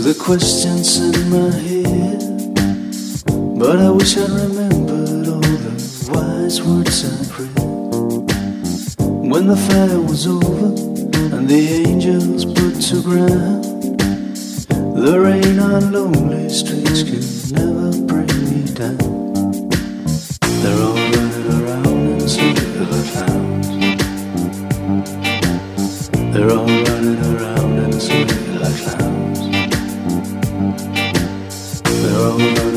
the questions in my head, but I wish I remembered all the wise words I'd read. When the fire was over and the angels put to ground, the rain on lonely streets could never bring me down. They're all running around in circular clowns. They're all running around in circular clowns. They're all running